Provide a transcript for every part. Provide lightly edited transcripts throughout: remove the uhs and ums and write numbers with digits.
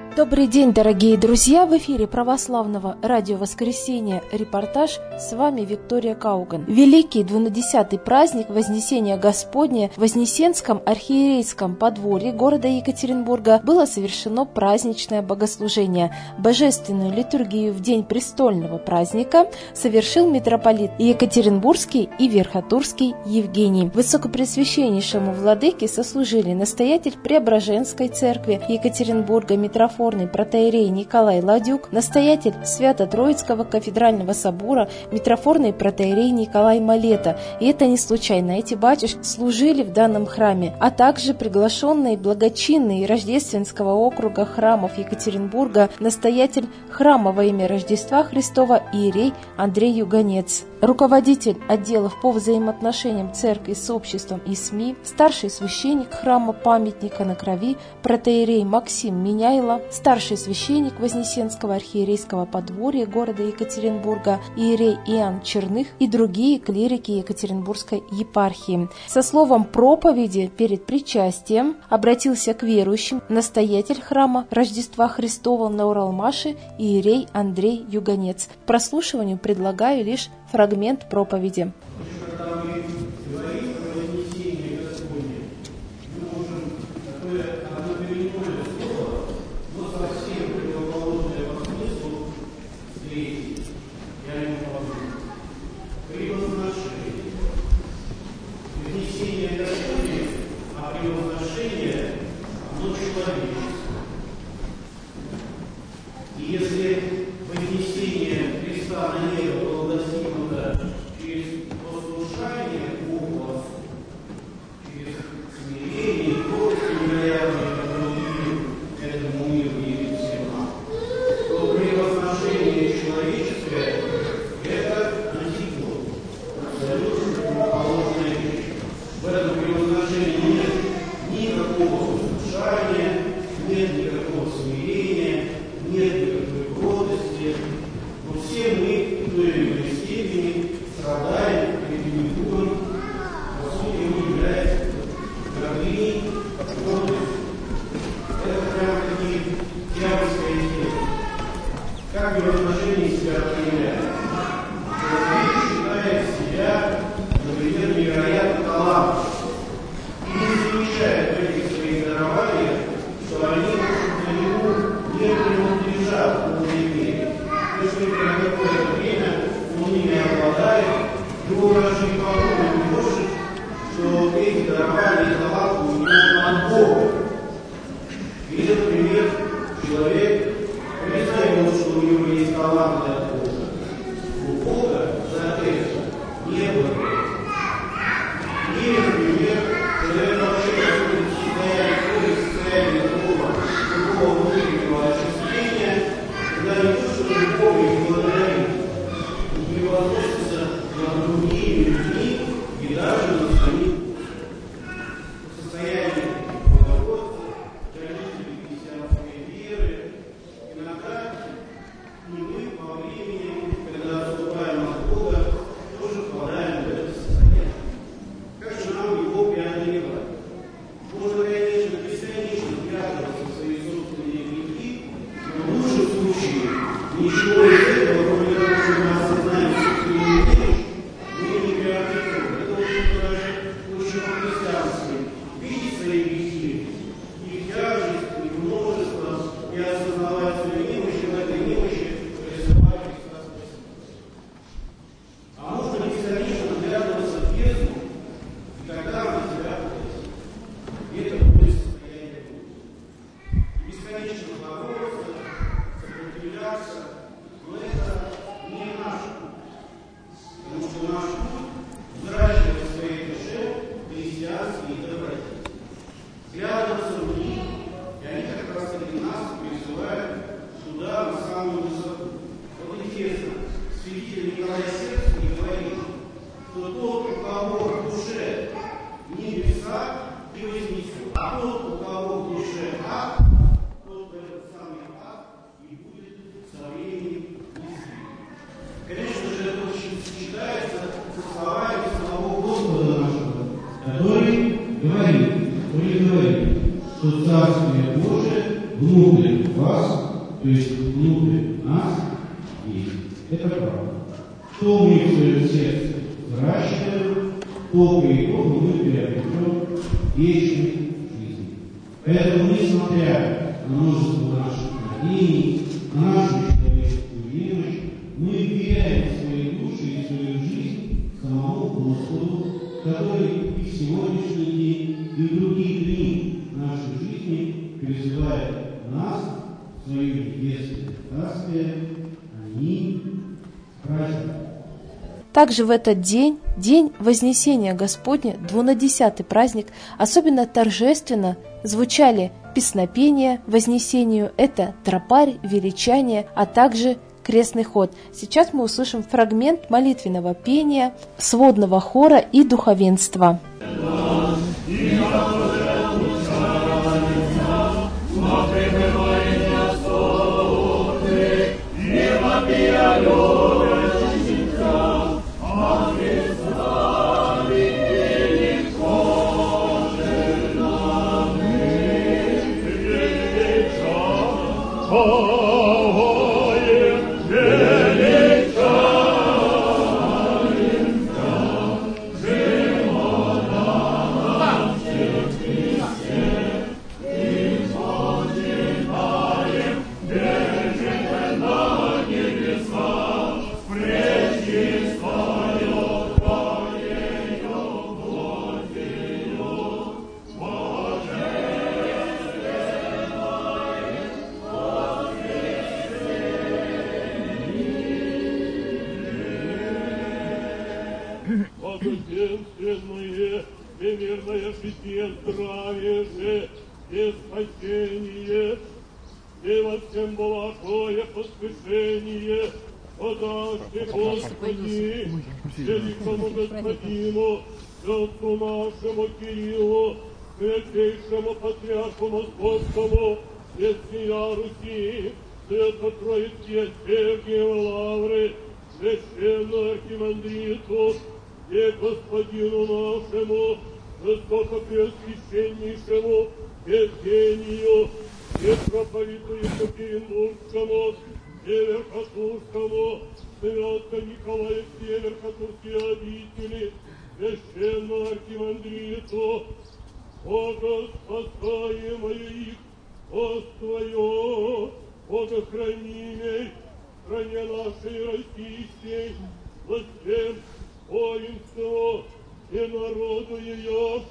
Добрый день, дорогие друзья! В эфире православного радио «Воскресенье» репортаж. С вами Виктория Кауган. Великий 12-й праздник Вознесения Господня в Вознесенском архиерейском подворье города Екатеринбурга было совершено праздничное богослужение. Божественную литургию в день престольного праздника совершил митрополит Екатеринбургский и Верхотурский Евгений. Высокопреосвященнейшему владыке сослужили настоятель Преображенской церкви Екатеринбурга митрофорный протоиерей Николай Ладюк, настоятель Свято-Троицкого кафедрального собора митрофорный протоиерей Николай Малета. И это не случайно. Эти батюшки служили в данном храме, а также приглашенные благочинные Рождественского округа храмов Екатеринбурга настоятель храма во имя Рождества Христова иерей Андрей Юганец, руководитель отделов по взаимоотношениям церкви с обществом и СМИ, старший священник храма памятника на крови протоиерей Максим Меняйло, старший священник Вознесенского архиерейского подворья города Екатеринбурга иерей Иоанн Черных и другие клирики Екатеринбургской епархии. Со словом проповеди перед причастием обратился к верующим настоятель храма Рождества Христова на Уралмаше иерей Андрей Юганец. К прослушиванию предлагаю лишь фрагмент проповеди. Небеса и вознесет. А тот, у кого в душе ад, тот в этот самый внутрь вас, то есть внутрь нас, есть. Это правда. Что мы в своем сердце выращиваем, то по итогу мы приобретем вечную жизнь. Поэтому, несмотря на множество наших надеяний, на нашу человеческую немощь, мы верим в свои души и свою жизнь самому Господу, который и в сегодняшний день, и в другие дни нашей жизни призывает нас в свое небесное царствие. Аминь. Праздник. Также в этот день, день Вознесения Господня, 12-й праздник, особенно торжественно звучали песнопения Вознесению, это тропарь, величание, а также крестный ход. Сейчас мы услышим фрагмент молитвенного пения, сводного хора и духовенства. Благоденственное, всемирное житие, здравие же и спасение, и во всем благое поспешение, подашьте, Господи, великому Господину, Отцу нашему Кириллу, святейшему Патриарху Московскому, и всея Руси, Свято-Троице Сергиевой Лавры, священному архимандриту, и Господину нашему, высокопреосвященнейшему Евгению, митрополиту Екатеринбургскому, Северхотурскому, Свято Николаю Верхотурские обители, священному архимандриту, Бога спасаемое их, Твое, Бога хранимей, в стране нашей российской, во всем воинству и народу ее,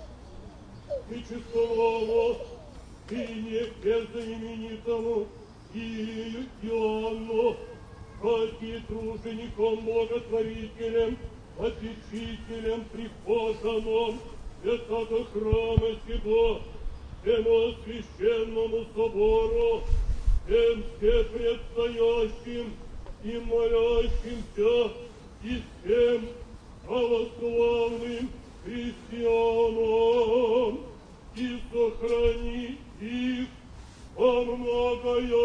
и честному, и небезыменитому, и Иоанну, и тружеником, благотворителем, попечителем, прихожанам, святого храма сего, всему священному собору, всем предстоящим и молящимся, и всем православным христианам, и сохрани их во многое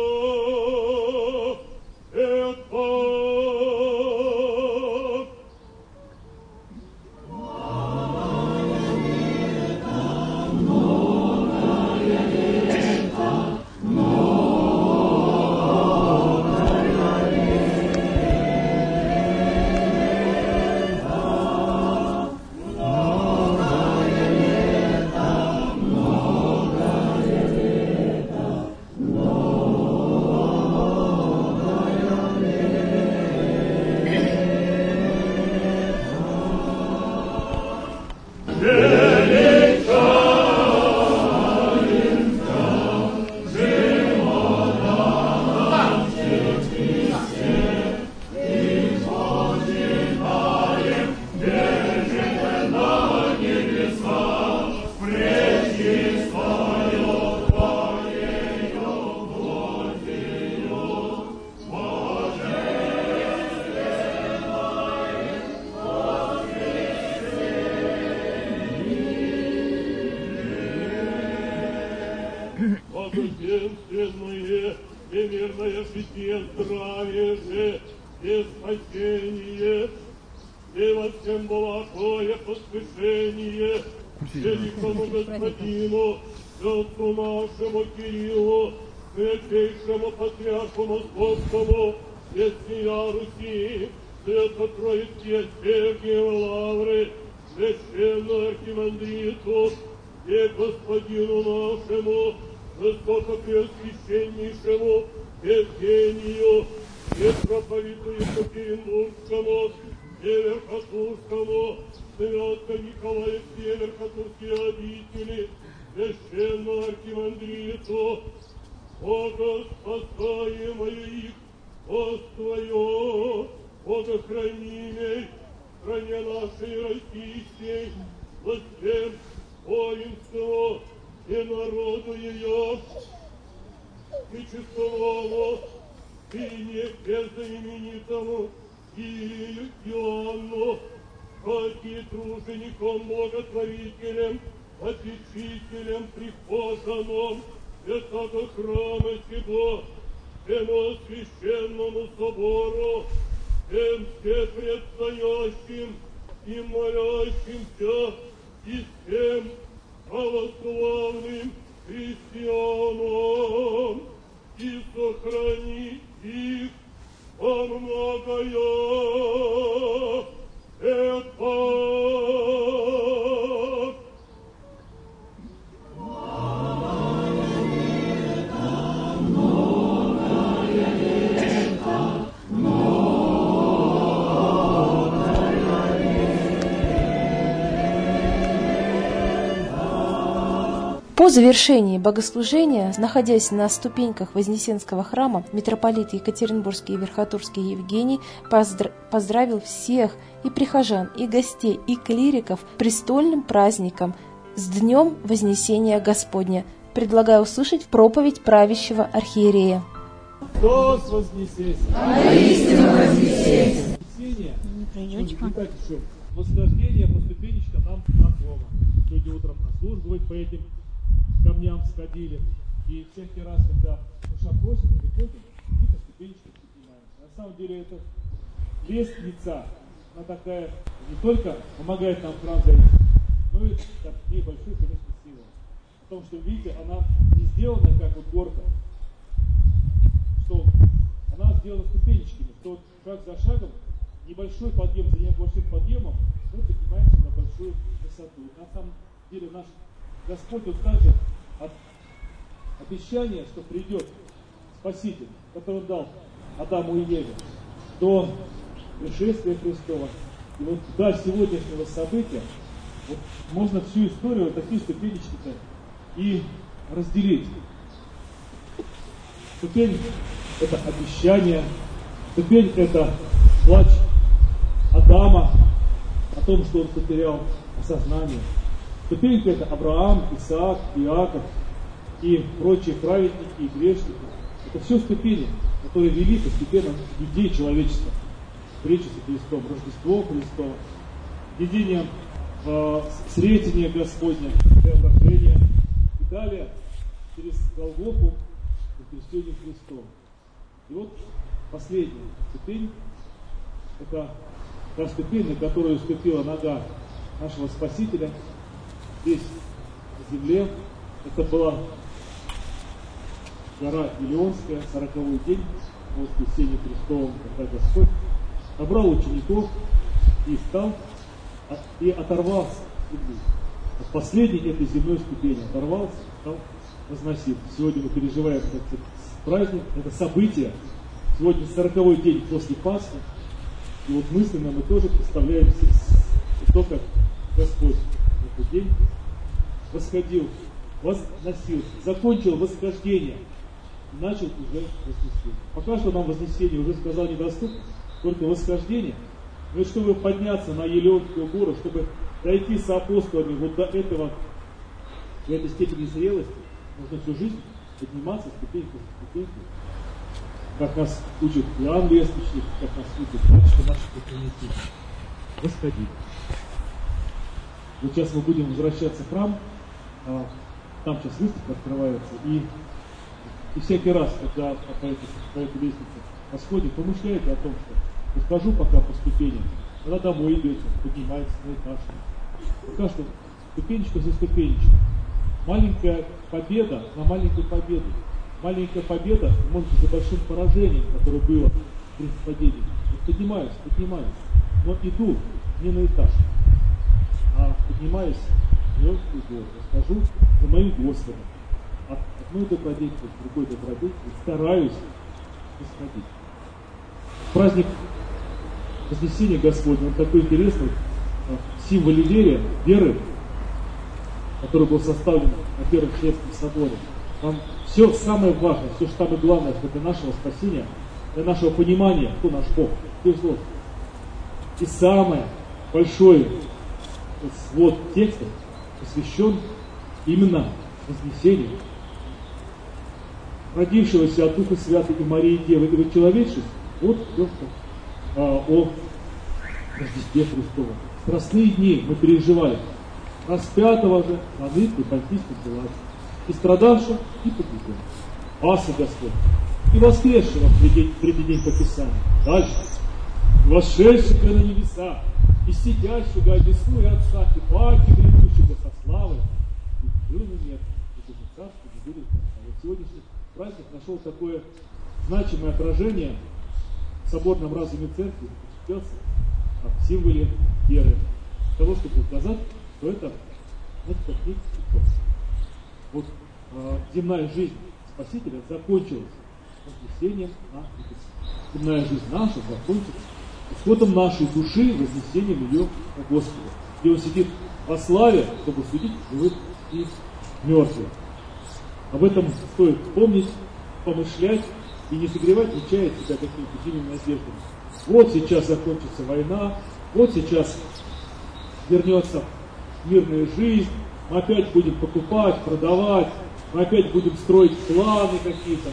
это. Благоденственное и мирное житие, здравие же и спасение, и во всем благое поспешение, великому Господину, Отцу нашему Кириллу, Святейшему Патриарху Московскому, всея Руси, Свято-Троицкие Сергиевы Лавры, Священному Архимандриту и Господину нашему, Высокопреосвященнейшему Евгению, митрополиту Екатеринбургскому, Северхотурскому, Свято-Николаю Северхотурские обители, Священному Архимандриту, Бога спасаемое их, Бог Твое, Бога хранимей, в стране нашей российской, во всем воинству и народу ее, и честному, и небезыменитому, и Иоанну, как и тружеником Боготворителем, попечителем, прихожаном, святого храма сего, всему священному собору, всем всепредстоящим и молящимся, и всем православным христианам, и сохрани их во многое лето. По завершении богослужения, находясь на ступеньках Вознесенского храма, митрополит Екатеринбургский и Верхотурский Евгений поздравил всех и прихожан, и гостей, и клириков престольным праздником с Днем Вознесения Господня. Предлагаю услышать проповедь правящего архиерея. Христос вознесется! Воистину вознесется! Восхождение по ступенечкам нам знакомо. Сегодня утром на службу по этим камням сходили. И всякий раз, когда душа просит, приходим, мы по ступенечкам поднимаемся. На самом деле это лестница, она такая не только помогает нам в храм зайти, но и как небольшую, конечно, силу. Потому что, видите, она не сделана как вот горка, что она сделана ступенечками, что вот шаг за шагом, небольшой подъем за небольшим подъемом, мы поднимаемся на большую высоту. На самом деле наш Господь вот также от обещания, что придет Спаситель, который Он дал Адаму и Еве, до пришествия Христова. И вот до сегодняшнего события вот можно всю историю вот такие ступенечки-то и разделить. Ступень – это обещание, ступень – это плач Адама о том, что он потерял осознание. Ступенька – это Авраам, Исаак, Иаков и прочие праведники и грешники. Это все ступени, которые вели постепенно людей человечества. Встреча со Христом, Рождество Христово, единение Сретение Господня, преображение. И далее через Голгофу и крещение Христом. И вот последняя ступень – это та ступень, на которую ступила нога нашего Спасителя здесь, на земле. Это была гора Илионская, 40-й день по воскресению Христовому, когда Господь собрал учеников и встал, и оторвался от последней этой земной ступени. Оторвался, стал возносить. Сегодня мы переживаем этот праздник, это событие. Сегодня 40-й день после Пасхи. И вот мысленно мы тоже представляем то, как Господь в этот день восходил, возносил, закончил восхождение, начал уже вознесение. Пока что нам вознесение, уже сказал, недоступно, только восхождение. Но чтобы подняться на Елеонскую гору, чтобы дойти с апостолами вот до этого, до этой степени зрелости, нужно всю жизнь подниматься ступеньку по ступеньку. Как нас учит Иоанн Лествичник, как нас учит батюшка наши ученики. Восходить. Вот сейчас мы будем возвращаться в храм, там сейчас выставка открывается, и всякий раз, когда по этой лестнице восходит, помышляете о том, что расскажу пока по ступеням, когда домой идете, поднимаетесь на этаж. Пока что ступенечка за ступенечкой. Маленькая победа на маленькой победе. маленькая победа, может быть, за большим поражением, которое было при падении. Поднимаюсь, но иду не на этаж, а поднимаюсь в легкую гору, расскажу за моим Господом. От одной добродетели к другой добродетели стараюсь исходить. Праздник Вознесения Господня, он такой интересный, символ веры, который был составлен на Первом Вселенском соборе. Там все самое важное, все самое главное для нашего спасения, для нашего понимания, кто наш Бог, кто есть Бог. И самый большой свод текстов посвящен именно Вознесению, родившегося от Духа Святой и Марии Девы и вычеловечившись, вот о Рождестве Христовом. Страстные дни мы переживали, распятого же на нытке понтийском палате, и страдавшего, и погибшего. Аса Господь, и воскресшего в третий день по Писанию. Дальше. Вошедшего на небеса, и сидящего одесную Отца, и паки грядущего со славой, и был на мир, и тоже царство не будет конца. Вот сегодняшний праздник нашел такое значимое отражение в соборном разуме церкви, в символе веры. Для того, чтобы показать, что это, знаете, как некий итог. Вот земная жизнь Спасителя закончилась вознесением на небеса. Земная жизнь наша закончилась исходом нашей души, вознесением ее к Господу. Где он сидит во славе, чтобы судить живых и мертвых. Об этом стоит помнить, помышлять и не согревать, не чаять себя какими-то дивными надеждами. Вот сейчас закончится война, вот сейчас вернется мирная жизнь, мы опять будем покупать, продавать, мы опять будем строить планы какие-то.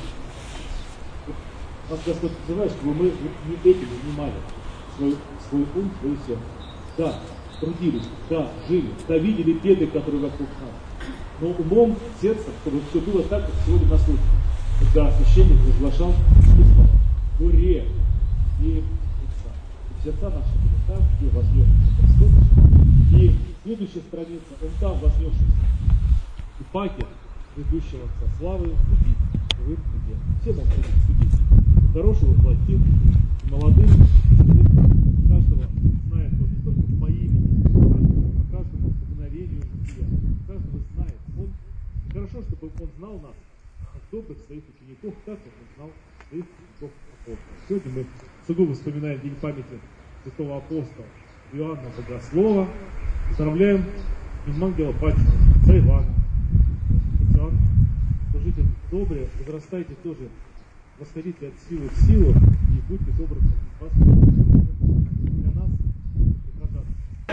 Нас Господь называет, чтобы мы не этим занимали свой ум, свое сердце. Да, трудились, да, жили, да, видели беды, которые вокруг нас. Но умом, сердцем, чтобы все было так, как сегодня на службе. Когда священник возглашал слова «Горе» и сердца наши были там, где вознесся Господь. И следующая страница, он там вознесшийся. И паки, ведущего со славой, судить живым и мертвым. Всем он будет судить. Хорошего плохим, и молодым, и каждого знает, вот не только по имени, по каждому мгновению жития. Каждого знает. Он, хорошо, чтобы он знал нас, как добрых своих учеников, так как он знал своих учеников апостолов. Сегодня мы сугубо вспоминаем день памяти святого апостола Иоанна Богослова. Поздравляем ангела Патина, отца Ивана. Иоанн, служите добрые, возрастайте тоже, восходите от силы в силу и будьте добры для нас и прокат.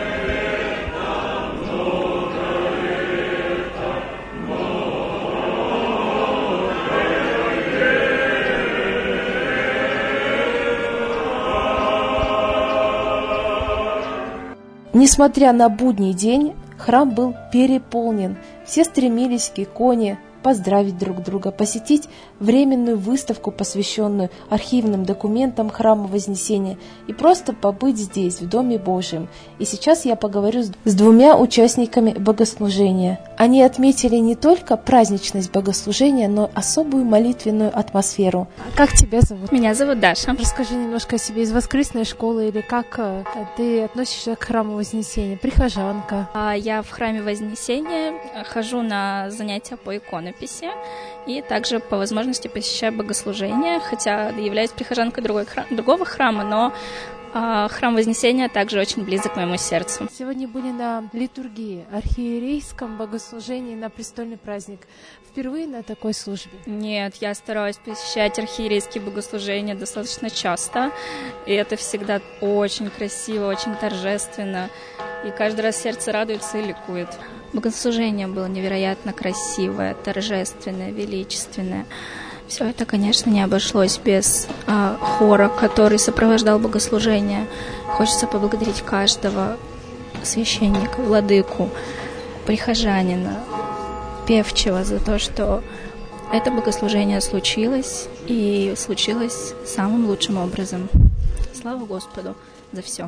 Несмотря на будний день, храм был переполнен. Все стремились к иконе, поздравить друг друга, посетить временную выставку, посвященную архивным документам храма Вознесения, и просто побыть здесь, в Доме Божьем. И сейчас я поговорю с двумя участниками богослужения. Они отметили не только праздничность богослужения, но особую молитвенную атмосферу. Как тебя зовут? Меня зовут Даша. Расскажи немножко о себе из воскресной школы, или как ты относишься к храму Вознесения, прихожанка. Я в храме Вознесения хожу на занятия по иконописи и также по возможности посещаю богослужения, хотя являюсь прихожанкой другого храма, но храм Вознесения также очень близок к моему сердцу. Сегодня были на литургии, архиерейском богослужении на престольный праздник. Впервые на такой службе? Нет, я стараюсь посещать архиерейские богослужения достаточно часто, и это всегда очень красиво, очень торжественно, и каждый раз сердце радуется и ликует. Богослужение было невероятно красивое, торжественное, величественное. Все это, конечно, не обошлось без хора, который сопровождал богослужение. Хочется поблагодарить каждого священника, владыку, прихожанина, певчего за то, что это богослужение случилось, и случилось самым лучшим образом. Слава Господу за все.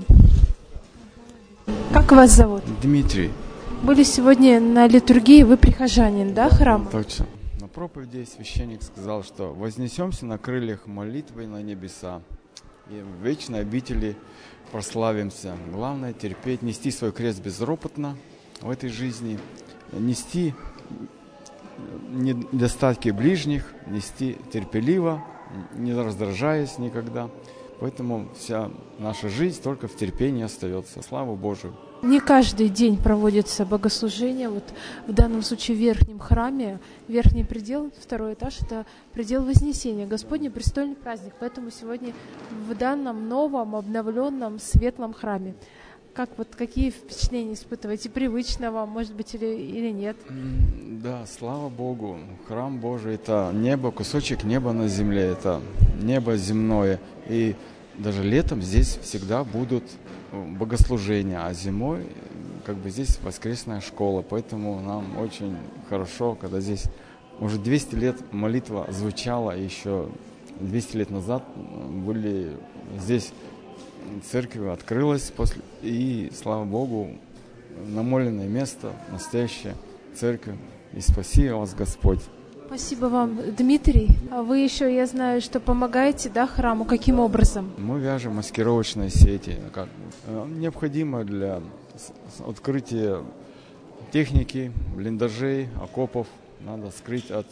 Как вас зовут? Дмитрий. Были сегодня на литургии, вы прихожанин, да, храма? Точно. проповеди священник сказал, что вознесемся на крыльях молитвы на небеса и в вечной обители прославимся. Главное терпеть, нести свой крест безропотно в этой жизни, нести недостатки ближних, нести терпеливо, не раздражаясь никогда. Поэтому вся наша жизнь только в терпении остается. Слава Божию! Не каждый день проводится богослужение. Вот в данном случае в верхнем храме, верхний предел, второй этаж, это предел Вознесения, Господний престольный праздник. Поэтому сегодня в данном новом, обновленном, светлом храме. Какие впечатления испытываете? Привычно вам, может быть, или нет? Да, слава Богу. Храм Божий — это небо, кусочек неба на земле, это небо земное. И даже летом здесь всегда будут богослужения, а зимой здесь воскресная школа. Поэтому нам очень хорошо, когда здесь уже 200 лет молитва звучала, еще 200 лет назад были здесь церковь открылась и, слава Богу, намоленное место, настоящая церковь. И спаси вас, Господь. Спасибо вам, Дмитрий. А вы еще, я знаю, что помогаете, храму. Каким образом? Мы вяжем маскировочные сети. Необходимо для открытия техники, блиндажей, окопов. Надо скрыть от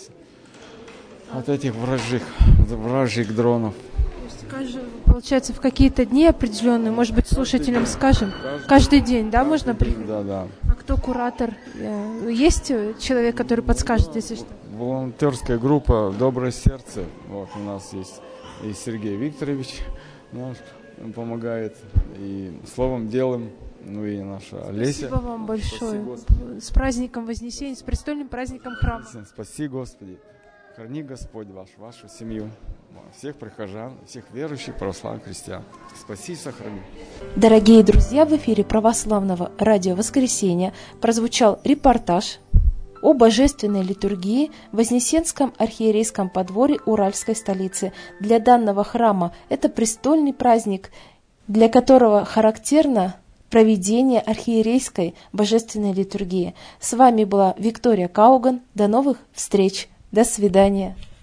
этих вражьих дронов. Получается, в какие-то дни определенные, может быть, слушателям скажем, каждый день, можно приходить? Да. А кто куратор? Есть человек, который подскажет, если что? Волонтерская группа «Доброе сердце». У нас есть и Сергей Викторович наш помогает, и словом, делом, и наша Олеся. Спасибо вам большое. С праздником Вознесения, с престольным праздником храма. Спаси, Господи. Храни Господь вашу семью, всех прихожан, всех верующих православных христиан. Спаси и сохрани. Дорогие друзья, в эфире православного радио «Воскресенье» прозвучал репортаж о божественной литургии в Вознесенском архиерейском подворье Уральской столицы. Для данного храма это престольный праздник, для которого характерно проведение архиерейской божественной литургии. С вами была Виктория Кауган. До новых встреч! До свидания.